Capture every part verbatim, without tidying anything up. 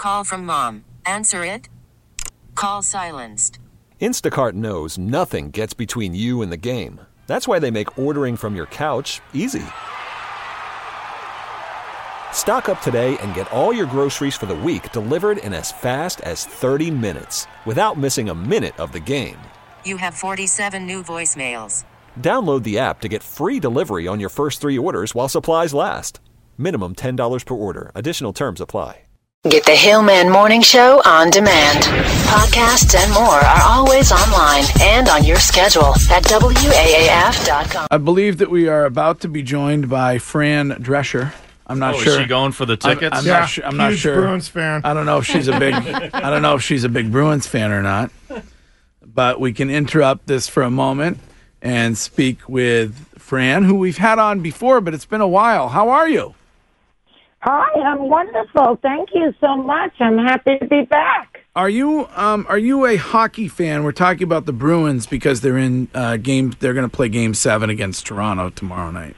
Call from mom. Answer it. Call silenced. Instacart knows nothing gets between you and the game. That's why they make ordering from your couch easy. Stock up today and get all your groceries for the week delivered in as fast as thirty minutes without missing a minute of the game. You have forty-seven new voicemails. Download the app to get free delivery on your first three orders while supplies last. Minimum ten dollars per order. Additional terms apply. Get the Hillman Morning Show on demand. Podcasts and more are always online and on your schedule at W A A F dot com. I believe that we are about to be joined by Fran Drescher. I'm not oh, sure. Is she going for the tickets? I'm, I'm yeah, not sure. I'm not huge sure. Bruins fan. I don't know if she's a big. I don't know if she's a big Bruins fan or not. But we can interrupt this for a moment and speak with Fran, who we've had on before, but it's been a while. How are you? Hi, I'm wonderful. Thank you so much. I'm happy to be back. Are you um are you a hockey fan? We're talking about the Bruins because they're in uh, game. They're going to play Game Seven against Toronto tomorrow night.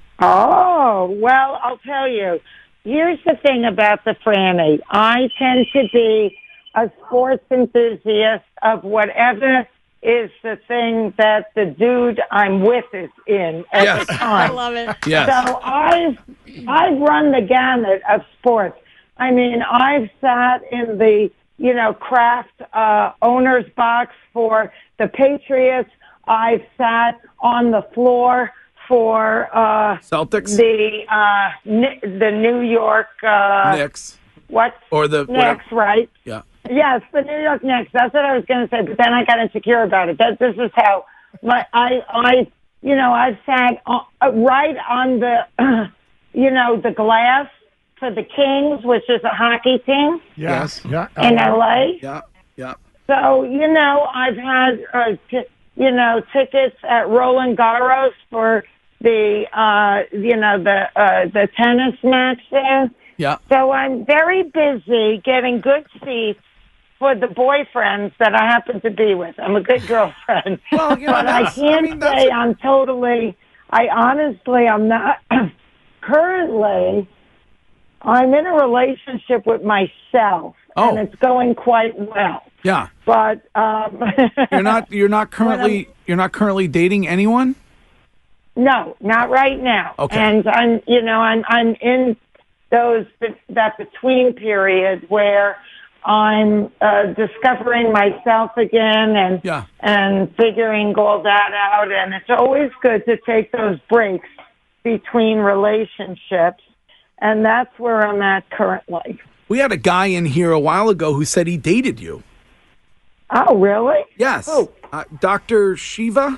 Oh, well, I'll tell you. Here's the thing about the Franny. I tend to be a sports enthusiast of whatever is the thing that the dude I'm with is in at Yes. the time. I love it. Yes. So I've I've run the gamut of sports. I mean, I've sat in the you know Kraft uh, owner's box for the Patriots. I've sat on the floor for uh, Celtics, the uh, Ni- the New York uh, Knicks, what or the Knicks, whatever. right? Yeah. Yes, the New York Knicks. That's what I was going to say, but then I got insecure about it. That this is how my I I you know I've sat uh, right on the uh, you know the glass for the Kings, which is a hockey team Yes. Yeah. in L A. Yeah. Yeah. So you know I've had uh, t- you know tickets at Roland Garros for the uh, you know the uh, the tennis match there. Yeah. So I'm very busy getting good seats for the boyfriends that I happen to be with. I'm a good girlfriend. Well, you know, but I that's- I can't mean, that's say a- I'm totally, I honestly, I'm not, currently, I'm in a relationship with myself, Oh. and it's going quite well. Yeah. But um, You're not. You're not currently. You're not currently dating anyone. no, not right now. Okay. And I'm, you know, I'm I'm in those that between period where I'm uh, discovering myself again and Yeah. and figuring all that out. And it's always good to take those breaks between relationships, and that's where I'm at currently. We had a guy in here a while ago who said he dated you. Oh, really? Yes. Who? Uh, Doctor Shiva.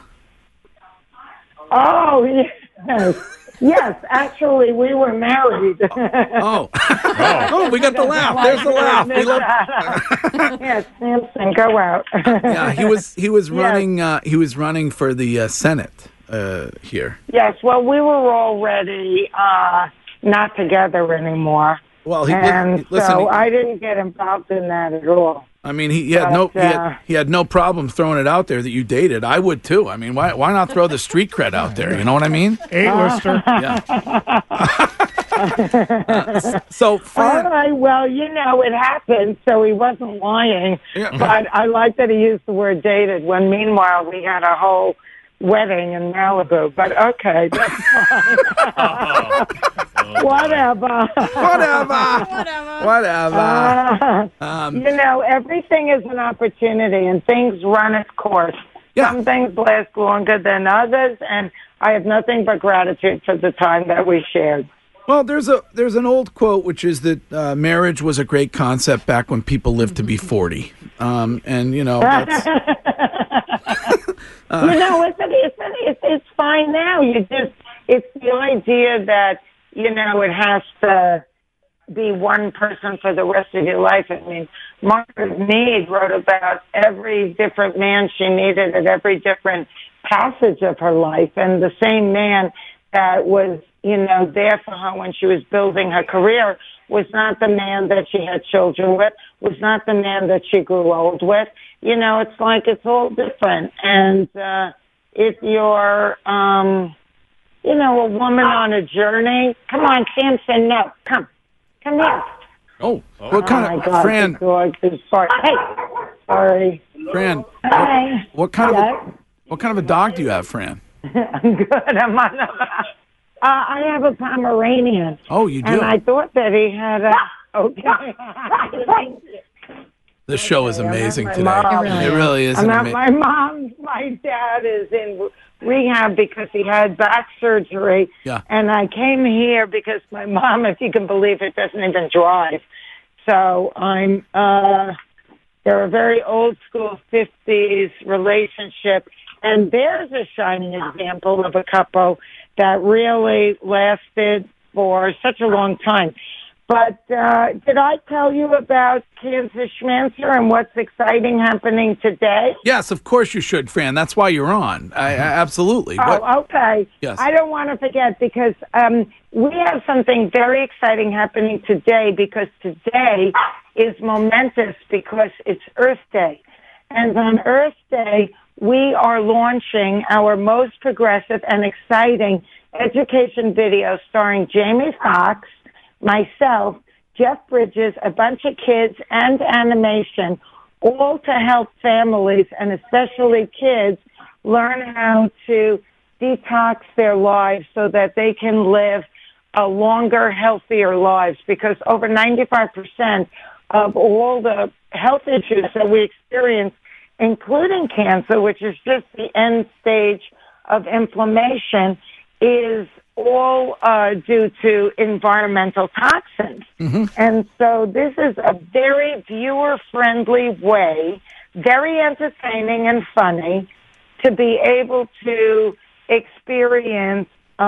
Oh, yes. Yes, actually, we were married. Oh. Oh, we got the laugh. There's the laugh. We love. Yes, Samson, go out. Yeah, he was. He was Yes. running. Uh, he was running for the uh, Senate uh, here. Yes, well, we were already uh, not together anymore. Well, he and listen. so he- I didn't get involved in that at all. I mean, he, he had no. But, He had, uh, he had no problem throwing it out there that you dated. I would too. I mean, why? Why not throw the street cred out there? You know what I mean? A-lister. Yeah. Uh, so, All Fran, right, well, you know, it happened, so he wasn't lying. Yeah. But I like that he used the word dated when, meanwhile, we had a whole wedding in Malibu. But okay, that's fine. Whatever. whatever, Whatever. whatever. Uh, Um, you know, everything is an opportunity, and things run its course. Yeah. Some things last longer than others, and I have nothing but gratitude for the time that we shared. Well, there's a there's an old quote which is that uh, marriage was a great concept back when people lived to be forty, um, and you know that's, you know, it's, it's, it's, it's fine now. You just, it's the idea that, you know, it has to be one person for the rest of your life. I mean, Margaret Mead wrote about every different man she needed at every different passage of her life, and the same man that was, you know, there for her when she was building her career was not the man that she had children with, was not the man that she grew old with. You know, it's like it's all different. And uh, if you're, um, you know, a woman on a journey, come on, Samson, no, come. Come here. Oh, what Oh kind my of God, Fran? the dog is bark. Hey, sorry. Fran, Hi. what kind of Yes. a, what kind of a dog do you have, Fran? I'm good. I'm on a, uh, I have a Pomeranian. Oh, you do. And I thought that he had a. Okay. This show is I'm at amazing my today. mom. It really is. I'm at ama- my mom's. My dad is in rehab because he had back surgery. Yeah. And I came here because my mom, if you can believe it, doesn't even drive. So I'm, uh, they're a very old school fifties relationship. And there's a shining example of a couple that really lasted for such a long time. But uh, did I tell you about Cancer Schmancer and what's exciting happening today? Yes, of course you should, Fran. That's why you're on. I, I, absolutely. Oh, What- okay. Yes. I don't want to forget because um, we have something very exciting happening today because today is momentous because it's Earth Day. And on Earth Day, we are launching our most progressive and exciting education video starring Jamie Foxx, myself, Jeff Bridges, a bunch of kids, and animation, all to help families and especially kids learn how to detox their lives so that they can live a longer, healthier lives because over ninety-five percent of all the health issues that we experience, including cancer, which is just the end stage of inflammation, is all uh, due to environmental toxins. Mm-hmm. And so this is a very viewer-friendly way, very entertaining and funny, to be able to experience,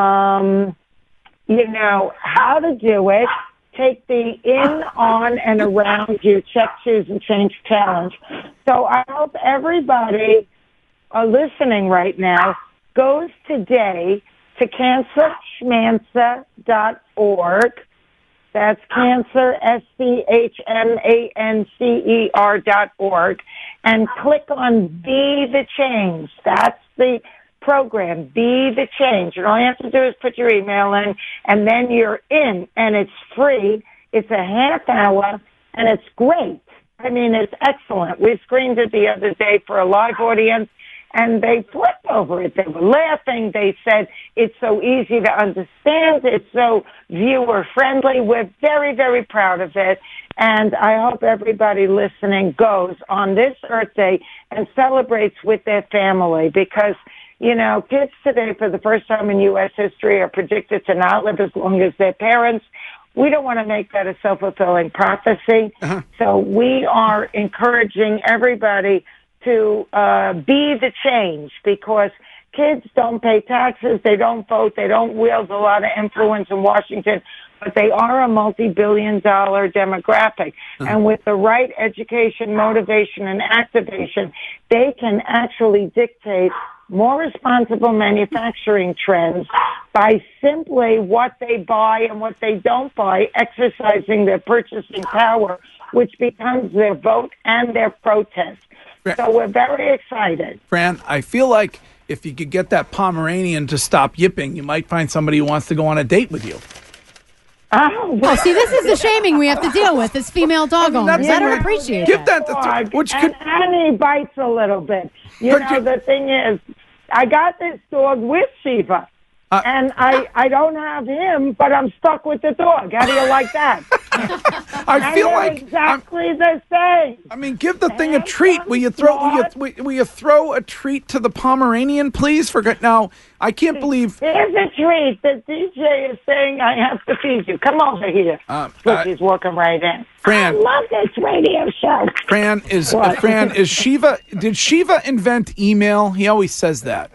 um, you know, how to do it, take the in, on, and around you check, choose, and change challenge. So I hope everybody uh, listening right now goes today to cancer schmancer dot org. That's cancer, S C H M A N C E R dot org, and click on Be the Change. That's the program, Be the Change. And all you have to do is put your email in, and then you're in, and it's free. It's a half hour, and it's great. I mean, it's excellent. We screened it the other day for a live audience, and they flipped over it. They were laughing. They said, it's so easy to understand. It's so viewer-friendly. We're very, very proud of it. And I hope everybody listening goes on this Earth Day and celebrates with their family because, you know, kids today, for the first time in U S history, are predicted to not live as long as their parents. We don't want to make that a self-fulfilling prophecy. Uh-huh. So we are encouraging everybody to uh, be the change because kids don't pay taxes, they don't vote, they don't wield a lot of influence in Washington, but they are a multi-billion dollar demographic. Uh-huh. And with the right education, motivation, and activation, they can actually dictate more responsible manufacturing trends by simply what they buy and what they don't buy, exercising their purchasing power, which becomes their vote and their protest. So we're very excited. Fran, I feel like if you could get that Pomeranian to stop yipping, you might find somebody who wants to go on a date with you. Oh, oh see, this is the shaming we have to deal with as female dog I mean, owners. that's I don't right. appreciate Give that. that, the, which and, could, and he bites a little bit. You But know, you- the thing is, I got this dog with Shiva. Uh, and I, I don't have him, but I'm stuck with the dog. How do you like that? I And feel they're like I'm, exactly the same. I mean, give the thing a treat. Will you throw? Will you, will- will you throw a treat to the Pomeranian, please? For now, I can't believe. Here's a treat. The D J is saying I have to feed you. Come over here. Uh, Look, uh, he's walking right in. Fran. I love this radio show. Fran is What? Fran is Shiva. Did Shiva invent email? He always says that.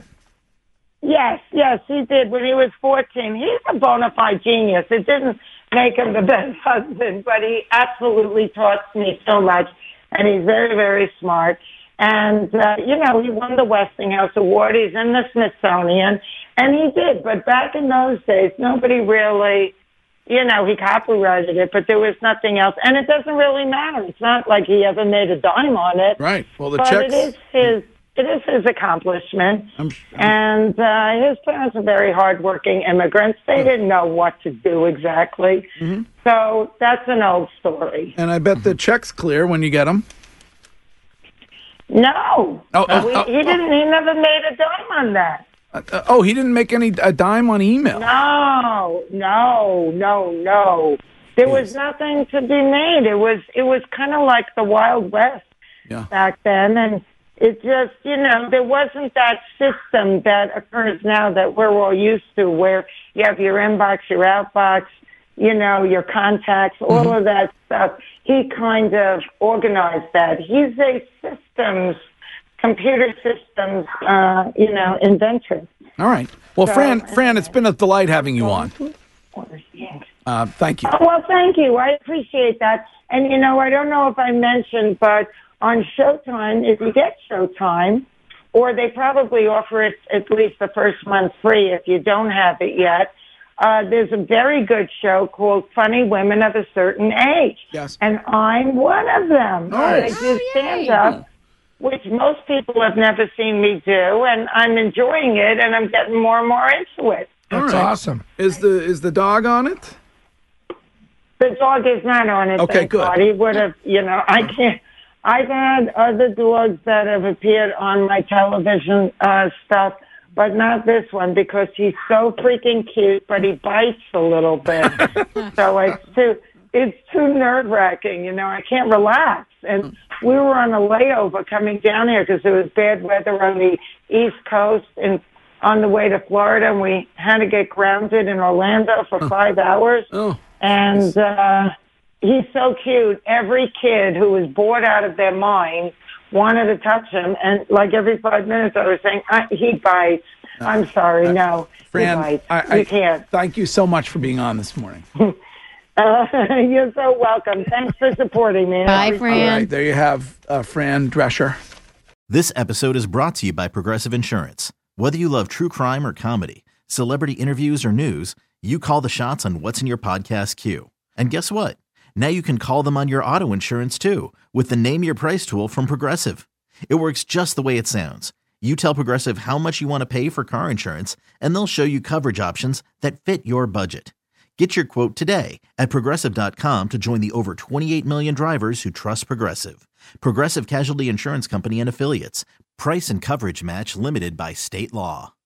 Yes, yes, he did when he was fourteen. He's a bona fide genius. It didn't make him the best husband, but he absolutely taught me so much, and he's very, very smart. And, uh, you know, he won the Westinghouse Award. He's in the Smithsonian, and he did. But back in those days, nobody really, you know, he copyrighted it, but there was nothing else. And it doesn't really matter. It's not like he ever made a dime on it. Right. Well, the but checks. it is his it is his accomplishment. I'm, I'm, and uh, his parents are very hardworking immigrants. They didn't know what to do exactly. Mm-hmm. So that's an old story. and I bet the check's clear when you get them. No. Oh, oh, we, oh, he didn't. He never made a dime on that. Uh, uh, oh, he didn't make any a dime on email. No, no, no, no. There was nothing to be made. It was it was kind of like the Wild West Yeah. back then, and it just, you know, there wasn't that system that occurs now that we're all used to, where you have your inbox, your outbox, you know, your contacts, all Mm-hmm. of that stuff. He kind of organized that. He's a systems, computer systems, uh, you know, inventor. All right. Well, So- Fran, Fran, it's been a delight having you on. Uh, thank you. Oh, well, thank you. I appreciate that. And, you know, I don't know if I mentioned, but on Showtime, if you get Showtime, or they probably offer it at least the first month free if you don't have it yet, uh, there's a very good show called Funny Women of a Certain Age. Yes. And I'm one of them. Nice. I do stand-up, which most people have never seen me do, and I'm enjoying it, and I'm getting more and more into it. All That's right. awesome. Is the is the dog on it? The dog is not on it. Okay, thank good. God. He would have, you know, I can't. I've had other dogs that have appeared on my television uh, stuff, but not this one because he's so freaking cute, but he bites a little bit. So it's too, it's too nerve wracking. You know, I can't relax. And we were on a layover coming down here because it was bad weather on the East Coast and on the way to Florida, and we had to get grounded in Orlando for five hours. Oh. And uh, he's so cute. Every kid who was bored out of their mind wanted to touch him. And like every five minutes, I was saying, I, he bites. I'm sorry, no. Fran, he bites. I, I you can't. thank you so much for being on this morning. Uh, you're so welcome. Thanks for supporting me. Bye, All Fran. right, there you have uh, Fran Drescher. This episode is brought to you by Progressive Insurance. Whether you love true crime or comedy, celebrity interviews or news, you call the shots on what's in your podcast queue. And guess what? Now you can call them on your auto insurance too with the Name Your Price tool from Progressive. It works just the way it sounds. You tell Progressive how much you want to pay for car insurance, and they'll show you coverage options that fit your budget. Get your quote today at Progressive dot com to join the over twenty-eight million drivers who trust Progressive. Progressive Casualty Insurance Company and Affiliates. Price and coverage match limited by state law.